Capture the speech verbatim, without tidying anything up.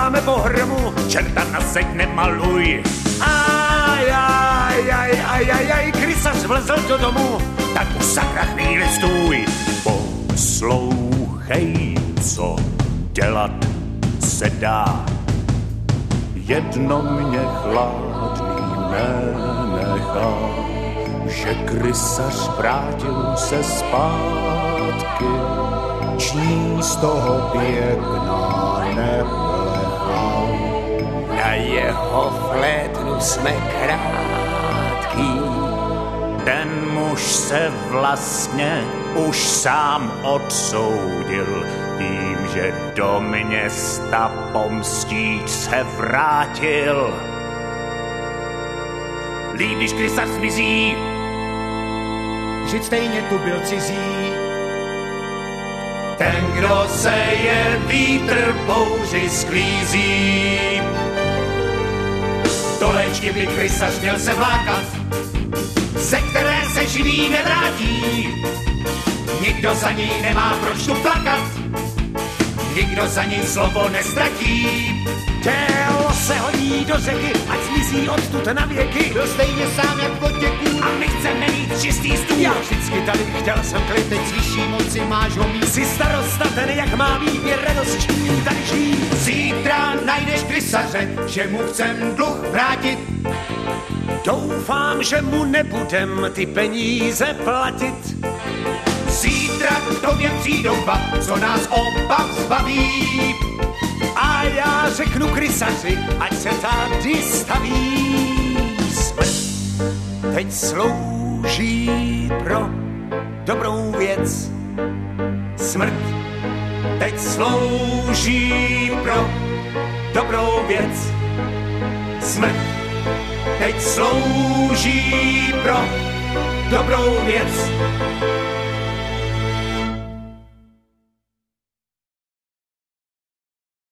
uděláme pohromu, čerta na zeď nemaluj. Aj, aj, aj, aj, aj, aj, krysař vlezl do domu, tak už sakra chvíli stůj. Poslouchej, co dělat se dá. Jedno mě chladný nenechá, že krysař vrátil se zpátky, ční z toho pěkná neplecha. Na jeho flétnu jsme krátký. Ten muž se vlastně už sám odsoudil tím, že do města pomstíč se vrátil. Líp, když krysař zmizí, Žid stejně tu byl cizí. ten, kdo se je vítr bouři sklízí. Do léčky by krysař měl se vlákat, ze které se živý nevrátí. Nikdo za ní nemá proč tu plakat, nikdo za ní slovo nestratí. Tělo se hodí do řeky, ať zmizí odtud na věky. Byl stejně sám jak potěků. A my chceme mít čistý stůl. Já vždycky tady chtěl jsem klid, teď z vyšší moci máš ho mít. Jsi starosta ten, jak má být, je radost čím tady žít. Zítra najdeš krysaře, že mu chcem dluh vrátit. Doufám, že mu nebudem ty peníze platit. Zítra k tobě přijdou dva, co nás oba zbaví. A já řeknu krysaři, ať se tady staví. Smrt teď slouží pro dobrou věc. Smrt teď slouží pro dobrou věc. Smrt teď slouží pro dobrou věc.